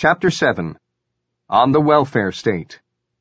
Chapter 7. On the Welfare State.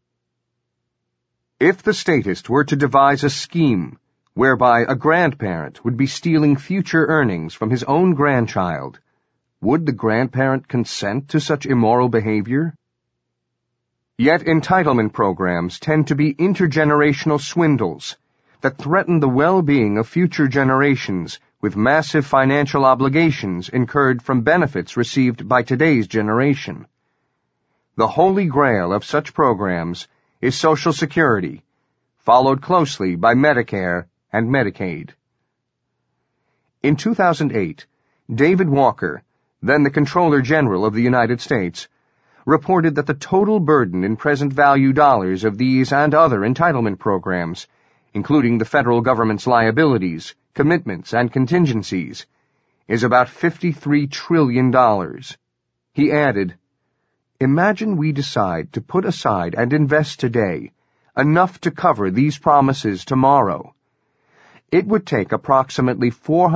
If the statist were to devise a scheme whereby a grandparent would be stealing future earnings from his own grandchild, would the grandparent consent to such immoral behavior? Yet entitlement programs tend to be intergenerational swindles that threaten the well-being of future generations with massive financial obligations incurred from benefits received by today's generation. The holy grail of such programs is Social Security, followed closely by Medicare and Medicaid. In 2008, David Walker, then the Comptroller General of the United States, reported that the total burden in present value dollars of these and other entitlement programs, including the federal government's liabilities, commitments, and contingencies, is about $53 trillion. He added, "Imagine we decide to put aside and invest today enough to cover these promises tomorrow. It would take approximately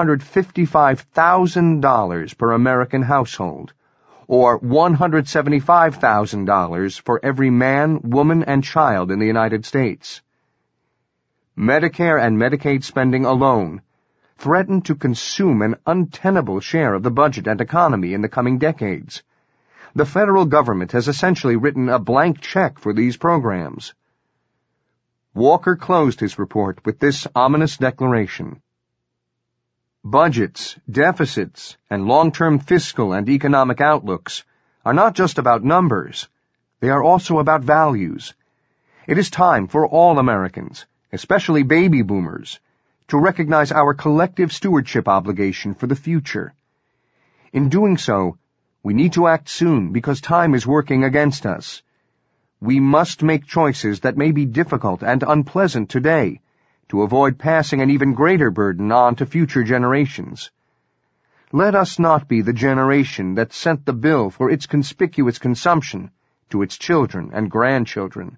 $455,000 per American household, or $175,000 for every man, woman, and child in the United States. Medicare and Medicaid spending alone threaten to consume an untenable share of the budget and economy in the coming decades. The federal government has essentially written a blank check for these programs." Walker closed his report with this ominous declaration: "Budgets, deficits, and long-term fiscal and economic outlooks are not just about numbers. They are also about values. It is time for all Americans, especially baby boomers, to recognize our collective stewardship obligation for the future. In doing so, we need to act soon because time is working against us. We must make choices that may be difficult and unpleasant today to avoid passing an even greater burden on to future generations. Let us not be the generation that sent the bill for its conspicuous consumption to its children and grandchildren."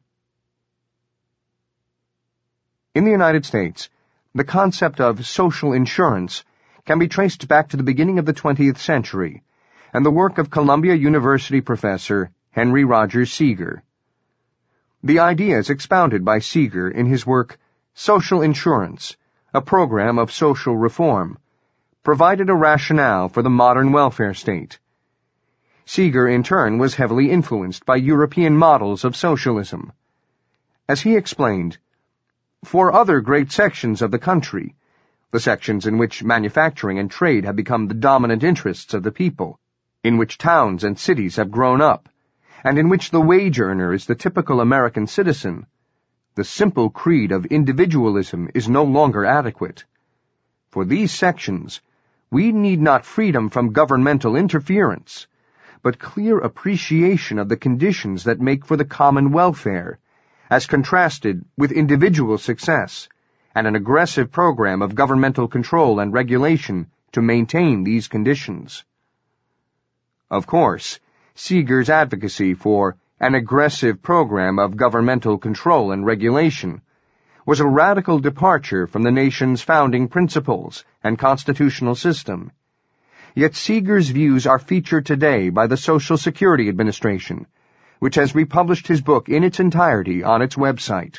In the United States, the concept of social insurance can be traced back to the beginning of the 20th century and the work of Columbia University professor Henry Rogers Seeger. The idea is expounded by Seeger in his work Social Insurance, a Program of Social Reform, provided a rationale for the modern welfare state. Seeger, in turn, was heavily influenced by European models of socialism. As he explained, "For other great sections of the country, the sections in which manufacturing and trade have become the dominant interests of the people, in which towns and cities have grown up, and in which the wage earner is the typical American citizen, the simple creed of individualism is no longer adequate. For these sections, we need not freedom from governmental interference, but clear appreciation of the conditions that make for the common welfare, as contrasted with individual success, and an aggressive program of governmental control and regulation to maintain these conditions." Of course, Seeger's advocacy for an aggressive program of governmental control and regulation was a radical departure from the nation's founding principles and constitutional system. Yet Seeger's views are featured today by the Social Security Administration, which has republished his book in its entirety on its website.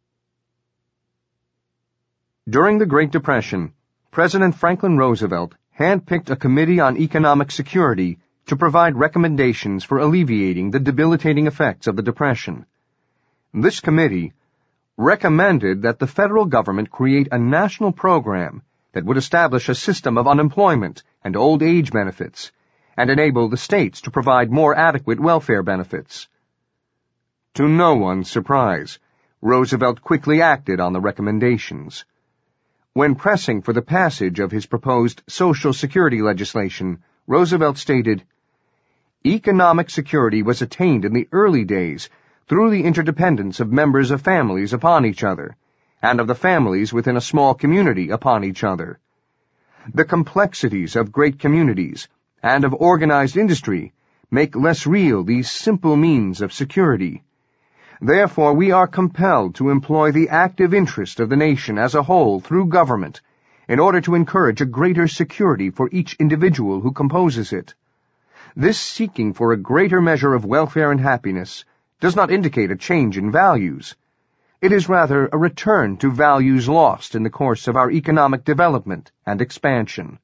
During the Great Depression, President Franklin Roosevelt handpicked a Committee on Economic Security to provide recommendations for alleviating the debilitating effects of the Depression. This committee recommended that the federal government create a national program that would establish a system of unemployment and old age benefits and enable the states to provide more adequate welfare benefits. To no one's surprise, Roosevelt quickly acted on the recommendations. When pressing for the passage of his proposed Social Security legislation, Roosevelt stated, "Economic security was attained in the early days through the interdependence of members of families upon each other, and of the families within a small community upon each other. The complexities of great communities and of organized industry make less real these simple means of security. Therefore, we are compelled to employ the active interest of the nation as a whole through government in order to encourage a greater security for each individual who composes it. This seeking for a greater measure of welfare and happiness does not indicate a change in values. It is rather a return to values lost in the course of our economic development and expansion.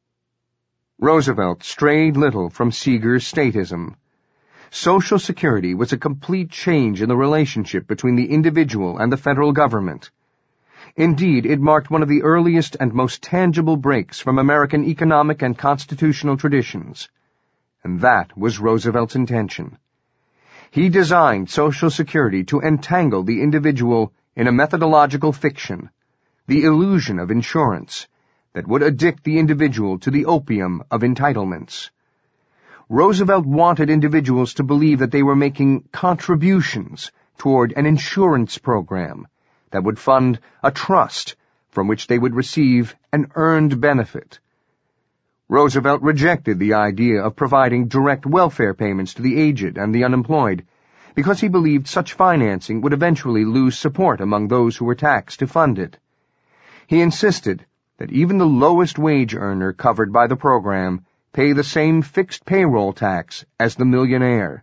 Roosevelt strayed little from Seeger's statism. Social Security was a complete change in the relationship between the individual and the federal government. Indeed, it marked one of the earliest and most tangible breaks from American economic and constitutional traditions. And that was Roosevelt's intention. He designed Social Security to entangle the individual in a methodological fiction, the illusion of insurance, that would addict the individual to the opium of entitlements. Roosevelt wanted individuals to believe that they were making contributions toward an insurance program that would fund a trust from which they would receive an earned benefit. Roosevelt rejected the idea of providing direct welfare payments to the aged and the unemployed because he believed such financing would eventually lose support among those who were taxed to fund it. He insisted that even the lowest wage earner covered by the program pay the same fixed payroll tax as the millionaire.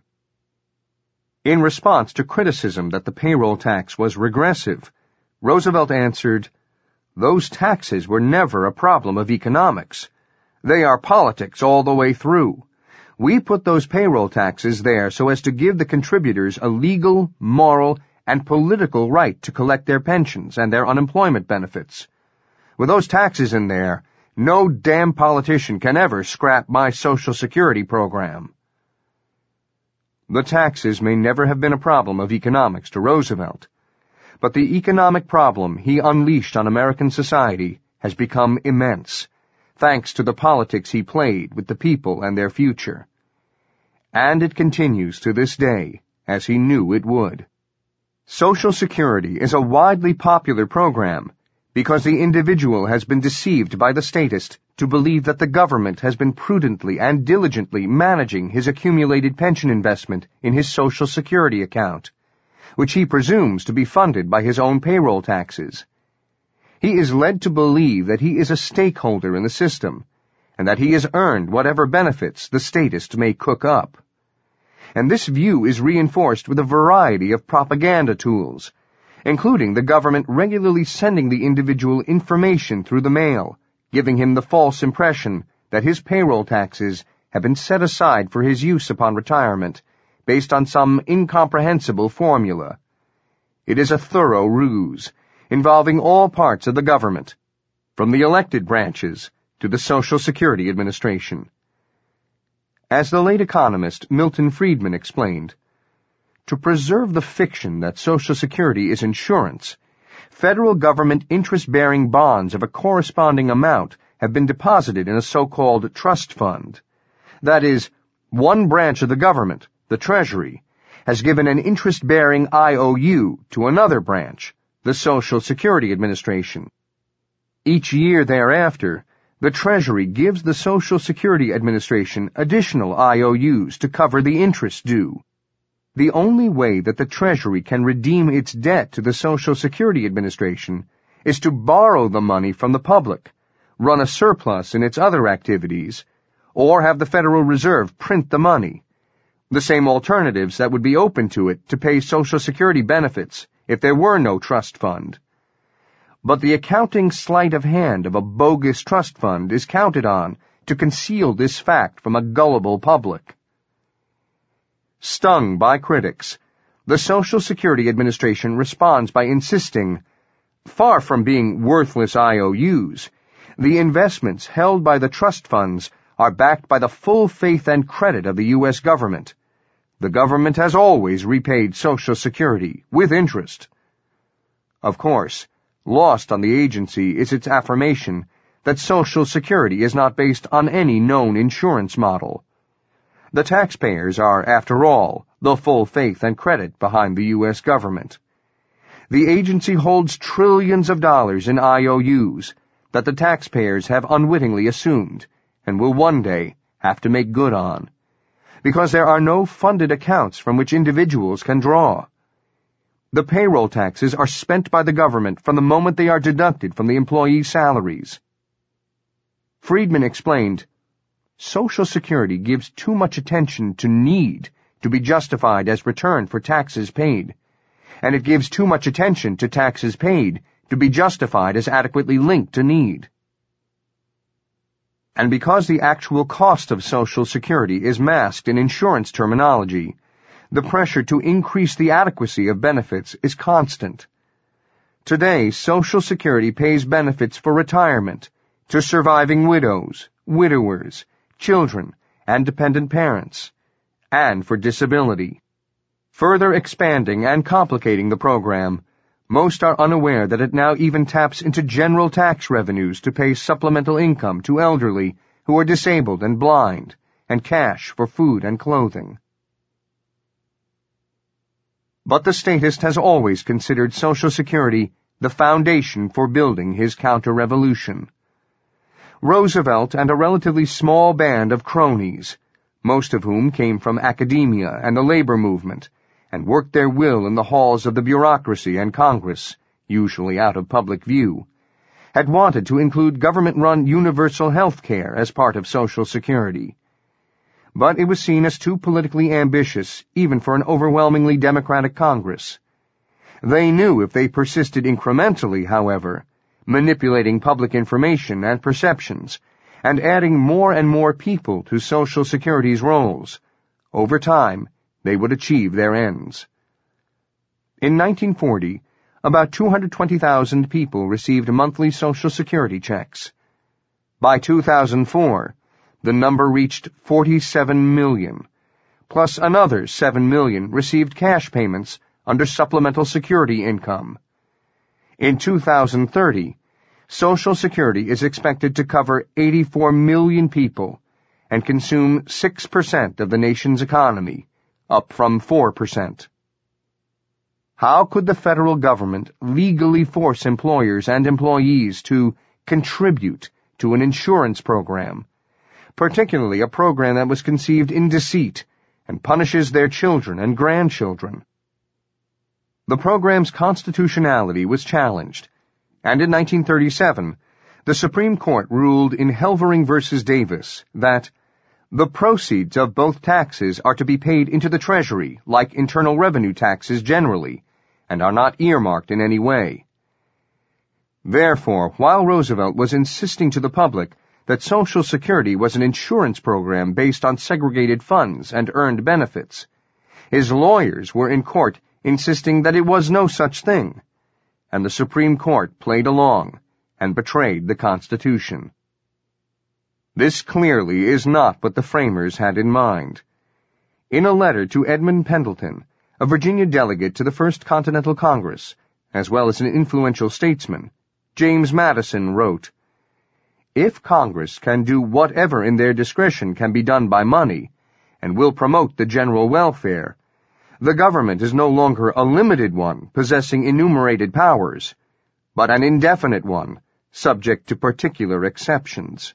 In response to criticism that the payroll tax was regressive, Roosevelt answered, "Those taxes were never a problem of economics. They are politics all the way through. We put those payroll taxes there so as to give the contributors a legal, moral, and political right to collect their pensions and their unemployment benefits. With those taxes in there, no damn politician can ever scrap my Social Security program." The taxes may never have been a problem of economics to Roosevelt, but the economic problem he unleashed on American society has become immense, thanks to the politics he played with the people and their future. And it continues to this day, as he knew it would. Social Security is a widely popular program because the individual has been deceived by the statist to believe that the government has been prudently and diligently managing his accumulated pension investment in his Social Security account, which he presumes to be funded by his own payroll taxes. He is led to believe that he is a stakeholder in the system, and that he has earned whatever benefits the statist may cook up. And this view is reinforced with a variety of propaganda tools, including the government regularly sending the individual information through the mail, giving him the false impression that his payroll taxes have been set aside for his use upon retirement, based on some incomprehensible formula. It is a thorough ruse, involving all parts of the government, from the elected branches to the Social Security Administration. As the late economist Milton Friedman explained, to preserve the fiction that Social Security is insurance, federal government interest-bearing bonds of a corresponding amount have been deposited in a so-called trust fund. That is, one branch of the government, the Treasury, has given an interest-bearing IOU to another branch, the Social Security Administration. Each year thereafter, the Treasury gives the Social Security Administration additional IOUs to cover the interest due. The only way that the Treasury can redeem its debt to the Social Security Administration is to borrow the money from the public, run a surplus in its other activities, or have the Federal Reserve print the money, the same alternatives that would be open to it to pay Social Security benefits if there were no trust fund. But the accounting sleight of hand of a bogus trust fund is counted on to conceal this fact from a gullible public. Stung by critics, the Social Security Administration responds by insisting, far from being worthless IOUs, the investments held by the trust funds are backed by the full faith and credit of the U.S. government. The government has always repaid Social Security with interest. Of course, lost on the agency is its affirmation that Social Security is not based on any known insurance model. The taxpayers are, after all, the full faith and credit behind the U.S. government. The agency holds trillions of dollars in IOUs that the taxpayers have unwittingly assumed and will one day have to make good on, because there are no funded accounts from which individuals can draw. The payroll taxes are spent by the government from the moment they are deducted from the employees' salaries. Friedman explained, Social Security gives too much attention to need to be justified as return for taxes paid, and it gives too much attention to taxes paid to be justified as adequately linked to need. And because the actual cost of Social Security is masked in insurance terminology, the pressure to increase the adequacy of benefits is constant. Today, Social Security pays benefits for retirement to surviving widows, widowers, children, and dependent parents, and for disability. Further expanding and complicating the program, most are unaware that it now even taps into general tax revenues to pay supplemental income to elderly who are disabled and blind, and cash for food and clothing. But the statist has always considered Social Security the foundation for building his counter-revolution. Roosevelt and a relatively small band of cronies, most of whom came from academia and the labor movement, and worked their will in the halls of the bureaucracy and Congress, usually out of public view, had wanted to include government-run universal health care as part of Social Security. But it was seen as too politically ambitious even for an overwhelmingly Democratic Congress. They knew if they persisted incrementally, however, manipulating public information and perceptions, and adding more and more people to Social Security's roles, over time, they would achieve their ends. In 1940, about 220,000 people received monthly Social Security checks. By 2004, the number reached 47 million, plus another 7 million received cash payments under supplemental security income. In 2030, Social Security is expected to cover 84 million people and consume 6% of the nation's economy, up from 4%. How could the federal government legally force employers and employees to contribute to an insurance program, particularly a program that was conceived in deceit and punishes their children and grandchildren? The program's constitutionality was challenged, and in 1937, the Supreme Court ruled in Helvering v. Davis that the proceeds of both taxes are to be paid into the Treasury like internal revenue taxes generally, and are not earmarked in any way. Therefore, while Roosevelt was insisting to the public that Social Security was an insurance program based on segregated funds and earned benefits, his lawyers were in court insisting that it was no such thing, and the Supreme Court played along and betrayed the Constitution. This clearly is not what the framers had in mind. In a letter to Edmund Pendleton, a Virginia delegate to the First Continental Congress, as well as an influential statesman, James Madison wrote, "If Congress can do whatever in their discretion can be done by money, and will promote the general welfare, the government is no longer a limited one possessing enumerated powers, but an indefinite one, subject to particular exceptions."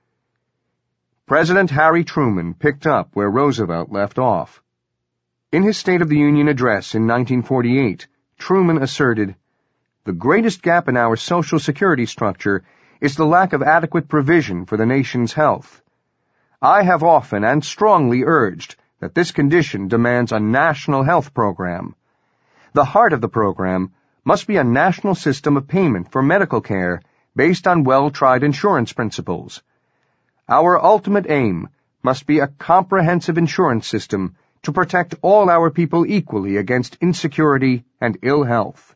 President Harry Truman picked up where Roosevelt left off. In his State of the Union address in 1948, Truman asserted, "The greatest gap in our Social Security structure is the lack of adequate provision for the nation's health. I have often and strongly urged that this condition demands a national health program. The heart of the program must be a national system of payment for medical care based on well-tried insurance principles. Our ultimate aim must be a comprehensive insurance system to protect all our people equally against insecurity and ill health."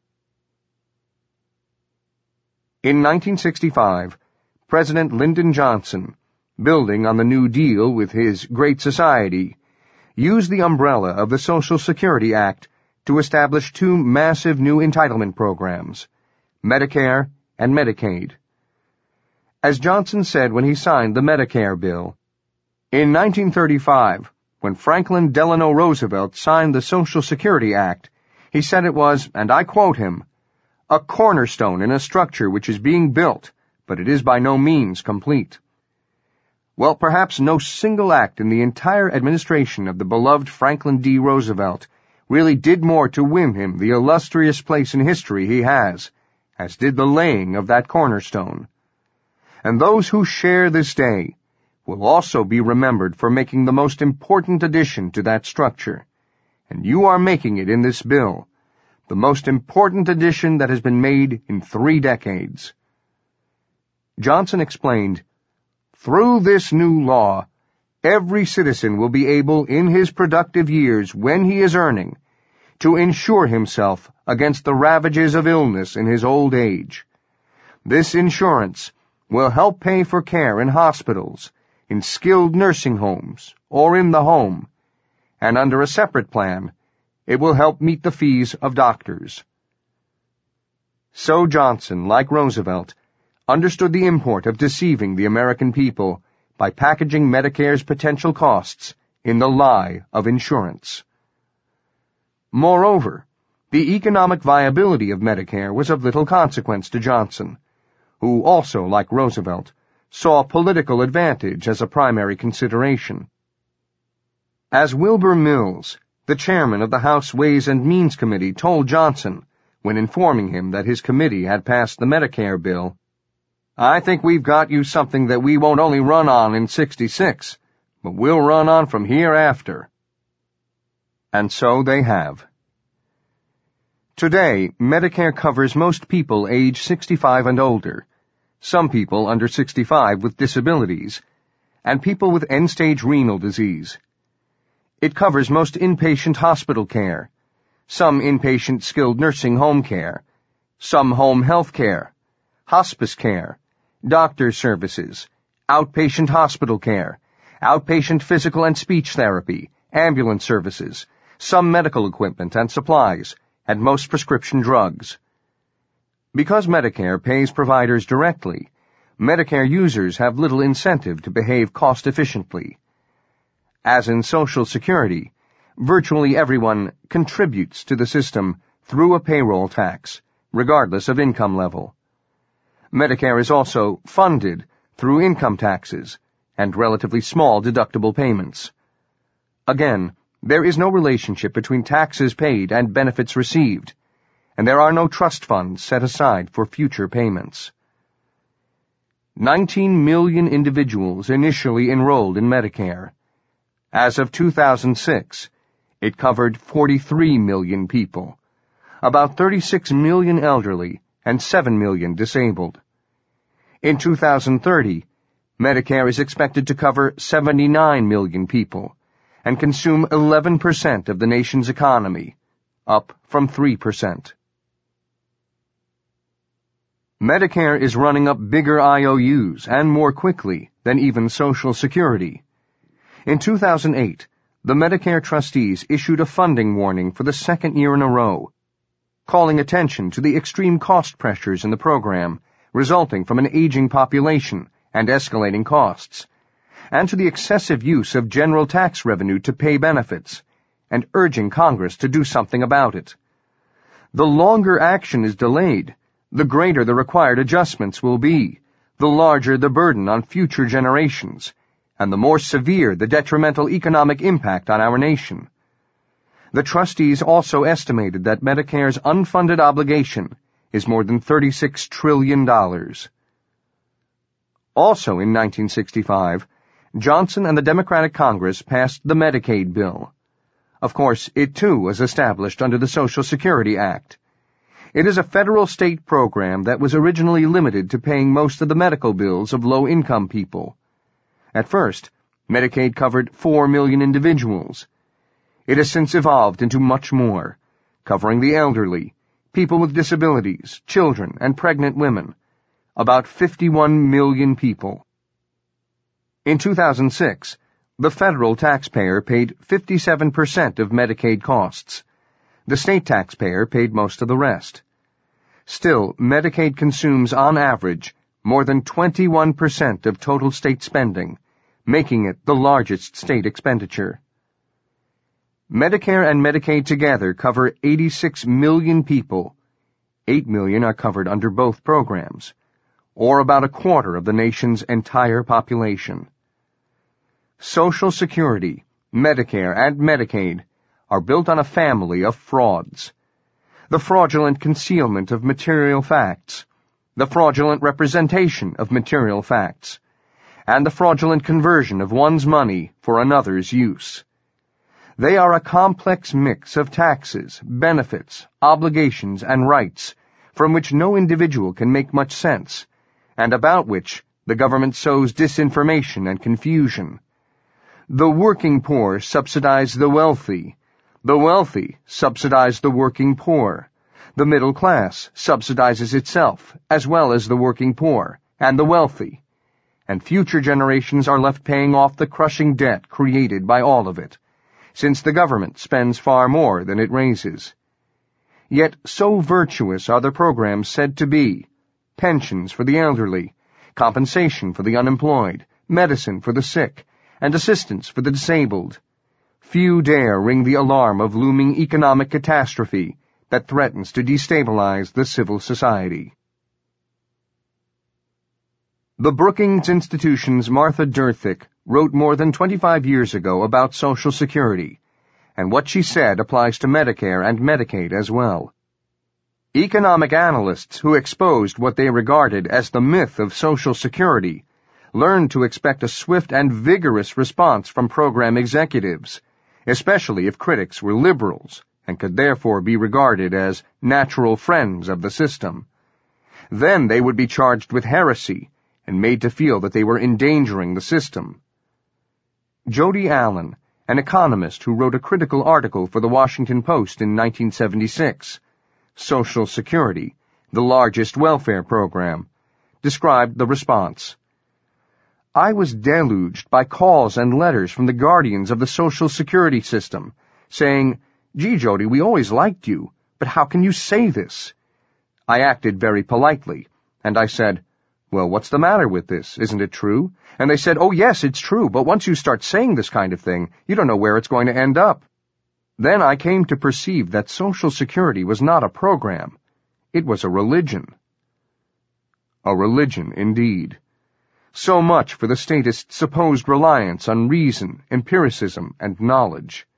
In 1965, President Lyndon Johnson, building on the New Deal with his Great Society, used the umbrella of the Social Security Act to establish two massive new entitlement programs, Medicare and Medicaid. As Johnson said when he signed the Medicare bill, in 1935, when Franklin Delano Roosevelt signed the Social Security Act, he said it was, and I quote him, "a cornerstone in a structure which is being built, but it is by no means complete." Well, perhaps no single act in the entire administration of the beloved Franklin D. Roosevelt really did more to win him the illustrious place in history he has, as did the laying of that cornerstone. And those who share this day will also be remembered for making the most important addition to that structure. And you are making it in this bill, the most important addition that has been made in 3 decades. Johnson explained, "Through this new law, every citizen will be able in his productive years, when he is earning, to insure himself against the ravages of illness in his old age. This insurance will help pay for care in hospitals, in skilled nursing homes, or in the home, and under a separate plan, it will help meet the fees of doctors." So Johnson, like Roosevelt, understood the import of deceiving the American people by packaging Medicare's potential costs in the lie of insurance. Moreover, the economic viability of Medicare was of little consequence to Johnson, who also, like Roosevelt, saw political advantage as a primary consideration. As Wilbur Mills, the chairman of the House Ways and Means Committee, told Johnson when informing him that his committee had passed the Medicare bill, "I think we've got you something that we won't only run on in '66, but we'll run on from hereafter." And so they have. Today, Medicare covers most people age 65 and older, some people under 65 with disabilities, and people with end-stage renal disease. It covers most inpatient hospital care, some inpatient skilled nursing home care, some home health care, hospice care, doctor services, outpatient hospital care, outpatient physical and speech therapy, ambulance services, some medical equipment and supplies, and most prescription drugs. Because Medicare pays providers directly, Medicare users have little incentive to behave cost-efficiently. As in Social Security, virtually everyone contributes to the system through a payroll tax, regardless of income level. Medicare is also funded through income taxes and relatively small deductible payments. Again, there is no relationship between taxes paid and benefits received, and there are no trust funds set aside for future payments. 19 million individuals initially enrolled in Medicare. As of 2006, it covered 43 million people, about 36 million elderly and 7 million disabled. In 2030, Medicare is expected to cover 79 million people and consume 11% of the nation's economy, up from 3%. Medicare is running up bigger IOUs and more quickly than even Social Security. In 2008, the Medicare trustees issued a funding warning for the second year in a row, calling attention to the extreme cost pressures in the program resulting from an aging population and escalating costs, and to the excessive use of general tax revenue to pay benefits, and urging Congress to do something about it. The longer action is delayed, the greater the required adjustments will be, the larger the burden on future generations, and the more severe the detrimental economic impact on our nation. The trustees also estimated that Medicare's unfunded obligation is more than $36 trillion. Also in 1965, Johnson and the Democratic Congress passed the Medicaid bill. Of course, it too was established under the Social Security Act. It is a federal-state program that was originally limited to paying most of the medical bills of low-income people. At first, Medicaid covered 4 million individuals. It has since evolved into much more, covering the elderly, people with disabilities, children, and pregnant women, about 51 million people. In 2006, the federal taxpayer paid 57% of Medicaid costs. The state taxpayer paid most of the rest. Still, Medicaid consumes on average more than 21% of total state spending, making it the largest state expenditure. Medicare and Medicaid together cover 86 million people. 8 million are covered under both programs, or about a quarter of the nation's entire population. Social Security, Medicare, and Medicaid are built on a family of frauds. The fraudulent concealment of material facts, the fraudulent representation of material facts, and the fraudulent conversion of one's money for another's use. They are a complex mix of taxes, benefits, obligations, and rights, from which no individual can make much sense, and about which the government sows disinformation and confusion. The working poor subsidize the wealthy subsidize the working poor. The middle class subsidizes itself, as well as the working poor, and the wealthy, and future generations are left paying off the crushing debt created by all of it, since the government spends far more than it raises. Yet so virtuous are the programs said to be: pensions for the elderly, compensation for the unemployed, medicine for the sick, and assistance for the disabled. Few dare ring the alarm of looming economic catastrophe that threatens to destabilize the civil society. The Brookings Institution's Martha Durthick wrote more than 25 years ago about Social Security, and what she said applies to Medicare and Medicaid as well. Economic analysts who exposed what they regarded as the myth of Social Security learned to expect a swift and vigorous response from program executives, especially if critics were liberals and could therefore be regarded as natural friends of the system. Then they would be charged with heresy and made to feel that they were endangering the system. Jody Allen, an economist who wrote a critical article for the Washington Post in 1976, Social Security, the largest welfare program, described the response. I was deluged by calls and letters from the guardians of the Social Security system, saying, "Gee, Jody, we always liked you, but how can you say this?" I acted very politely, and I said, "Well, what's the matter with this? Isn't it true?" And they said, "Oh, yes, it's true, but once you start saying this kind of thing, you don't know where it's going to end up." Then I came to perceive that Social Security was not a program. It was a religion. A religion, indeed. So much for the statists' supposed reliance on reason, empiricism, and knowledge.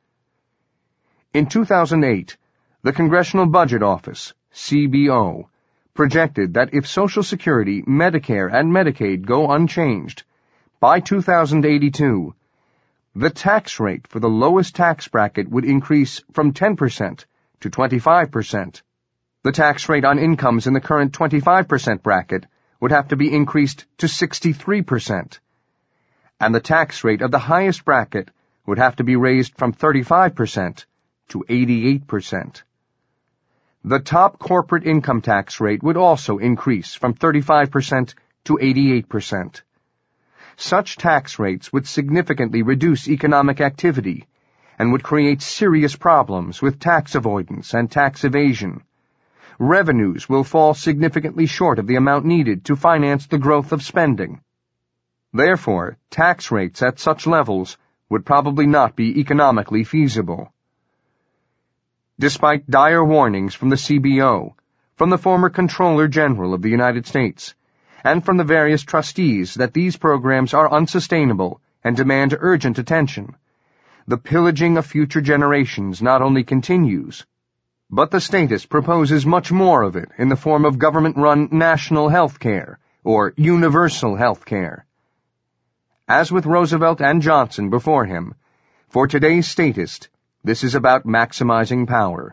In 2008, the Congressional Budget Office, CBO, projected that if Social Security, Medicare, and Medicaid go unchanged, by 2082, the tax rate for the lowest tax bracket would increase from 10% to 25%. The tax rate on incomes in the current 25% bracket would have to be increased to 63%. And the tax rate of the highest bracket would have to be raised from 35% to 88%. The top corporate income tax rate would also increase from 35% to 88%. Such tax rates would significantly reduce economic activity and would create serious problems with tax avoidance and tax evasion. Revenues will fall significantly short of the amount needed to finance the growth of spending. Therefore, tax rates at such levels would probably not be economically feasible. Despite dire warnings from the CBO, from the former Comptroller General of the United States, and from the various trustees that these programs are unsustainable and demand urgent attention, the pillaging of future generations not only continues, but the statist proposes much more of it in the form of government-run national health care, or universal health care. As with Roosevelt and Johnson before him, for today's statist, this is about maximizing power.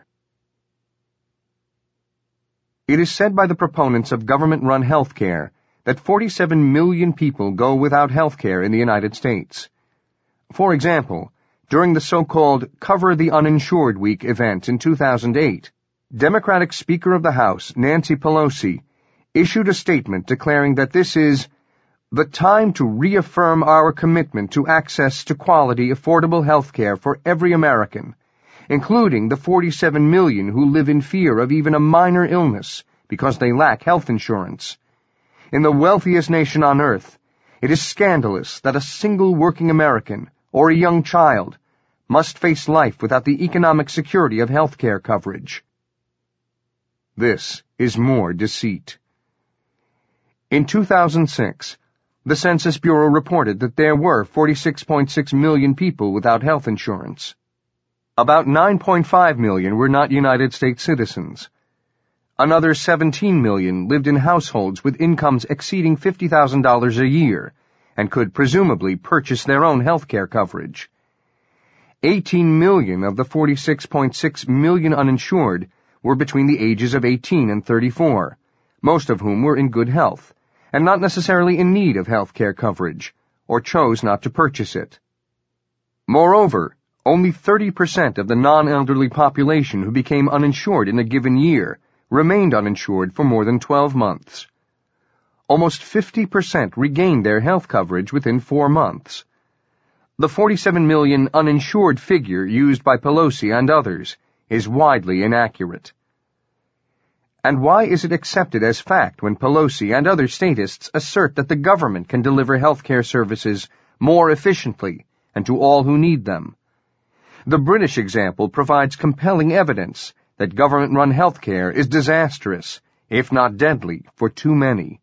It is said by the proponents of government-run health care that 47 million people go without health care in the United States. For example, during the so-called Cover the Uninsured Week event in 2008, Democratic Speaker of the House Nancy Pelosi issued a statement declaring that this is the time to reaffirm our commitment to access to quality, affordable health care for every American, including the 47 million who live in fear of even a minor illness because they lack health insurance. In the wealthiest nation on earth, it is scandalous that a single working American or a young child must face life without the economic security of health care coverage. This is more deceit. In 2006, the Census Bureau reported that there were 46.6 million people without health insurance. About 9.5 million were not United States citizens. Another 17 million lived in households with incomes exceeding $50,000 a year, and could presumably purchase their own health care coverage. 18 million of the 46.6 million uninsured were between the ages of 18 and 34, most of whom were in good health, and not necessarily in need of health care coverage, or chose not to purchase it. Moreover, only 30% of the non-elderly population who became uninsured in a given year remained uninsured for more than 12 months. Almost 50% regained their health coverage within 4 months. The 47 million uninsured figure used by Pelosi and others is widely inaccurate. And why is it accepted as fact when Pelosi and other statists assert that the government can deliver health care services more efficiently and to all who need them? The British example provides compelling evidence that government-run health care is disastrous, if not deadly, for too many.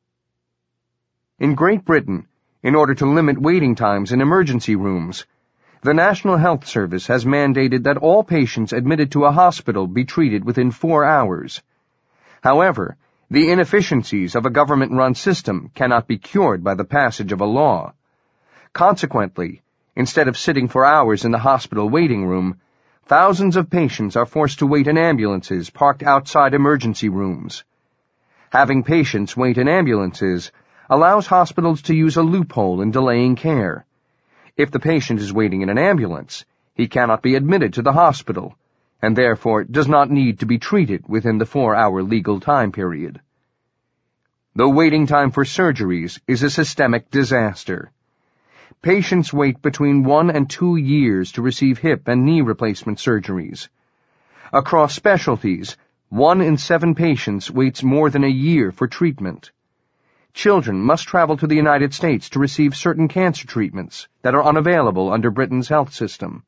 In Great Britain, in order to limit waiting times in emergency rooms, the National Health Service has mandated that all patients admitted to a hospital be treated within 4 hours. However, the inefficiencies of a government-run system cannot be cured by the passage of a law. Consequently, instead of sitting for hours in the hospital waiting room, thousands of patients are forced to wait in ambulances parked outside emergency rooms. Having patients wait in ambulances allows hospitals to use a loophole in delaying care. If the patient is waiting in an ambulance, he cannot be admitted to the hospital, and therefore does not need to be treated within the 4-hour legal time period. The waiting time for surgeries is a systemic disaster. Patients wait between 1 and 2 years to receive hip and knee replacement surgeries. Across specialties, 1 in 7 patients waits more than a year for treatment. Children must travel to the United States to receive certain cancer treatments that are unavailable under Britain's health system.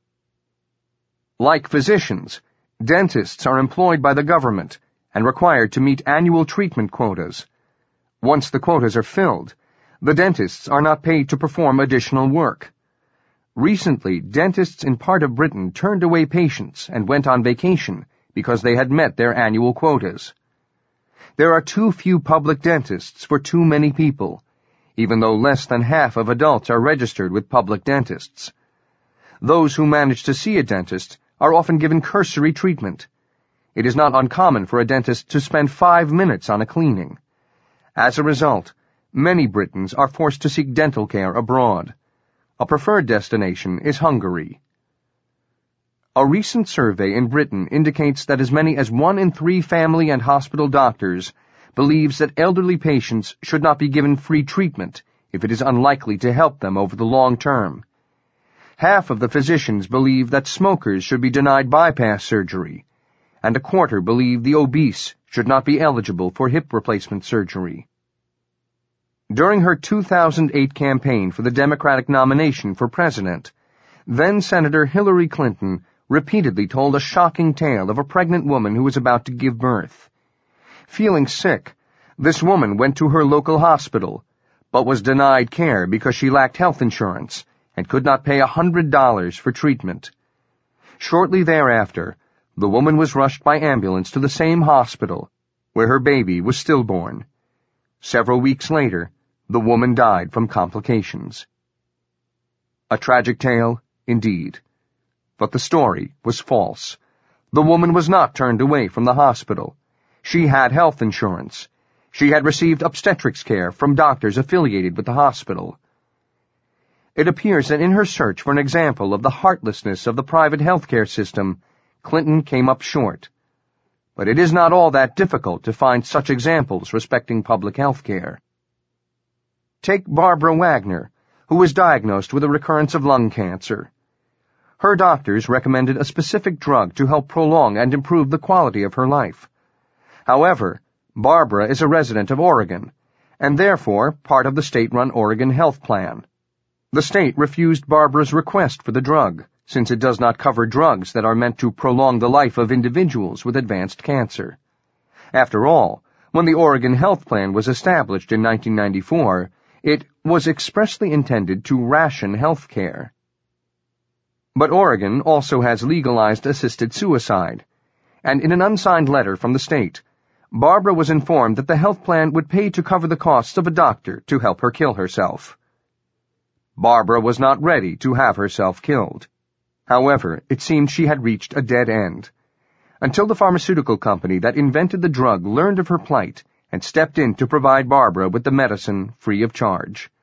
Like physicians, dentists are employed by the government and required to meet annual treatment quotas. Once the quotas are filled, the dentists are not paid to perform additional work. Recently, dentists in part of Britain turned away patients and went on vacation because they had met their annual quotas. There are too few public dentists for too many people, even though less than half of adults are registered with public dentists. Those who manage to see a dentist are often given cursory treatment. It is not uncommon for a dentist to spend 5 minutes on a cleaning. As a result, many Britons are forced to seek dental care abroad. A preferred destination is Hungary. A recent survey in Britain indicates that as many as 1 in 3 family and hospital doctors believes that elderly patients should not be given free treatment if it is unlikely to help them over the long term. Half of the physicians believe that smokers should be denied bypass surgery, and a quarter believe the obese should not be eligible for hip replacement surgery. During her 2008 campaign for the Democratic nomination for president, then-Senator Hillary Clinton repeatedly told a shocking tale of a pregnant woman who was about to give birth. Feeling sick, this woman went to her local hospital, but was denied care because she lacked health insurance and could not pay $100 for treatment. Shortly thereafter, the woman was rushed by ambulance to the same hospital, where her baby was stillborn. Several weeks later, the woman died from complications. A tragic tale, indeed. But the story was false. The woman was not turned away from the hospital. She had health insurance. She had received obstetrics care from doctors affiliated with the hospital. It appears that in her search for an example of the heartlessness of the private healthcare system, Clinton came up short. But it is not all that difficult to find such examples respecting public health care. Take Barbara Wagner, who was diagnosed with a recurrence of lung cancer. Her doctors recommended a specific drug to help prolong and improve the quality of her life. However, Barbara is a resident of Oregon, and therefore part of the state-run Oregon Health Plan. The state refused Barbara's request for the drug, since it does not cover drugs that are meant to prolong the life of individuals with advanced cancer. After all, when the Oregon Health Plan was established in 1994, it was expressly intended to ration health care. But Oregon also has legalized assisted suicide, and in an unsigned letter from the state, Barbara was informed that the health plan would pay to cover the costs of a doctor to help her kill herself. Barbara was not ready to have herself killed. However, it seemed she had reached a dead end. Until the pharmaceutical company that invented the drug learned of her plight and stepped in to provide Barbara with the medicine free of charge.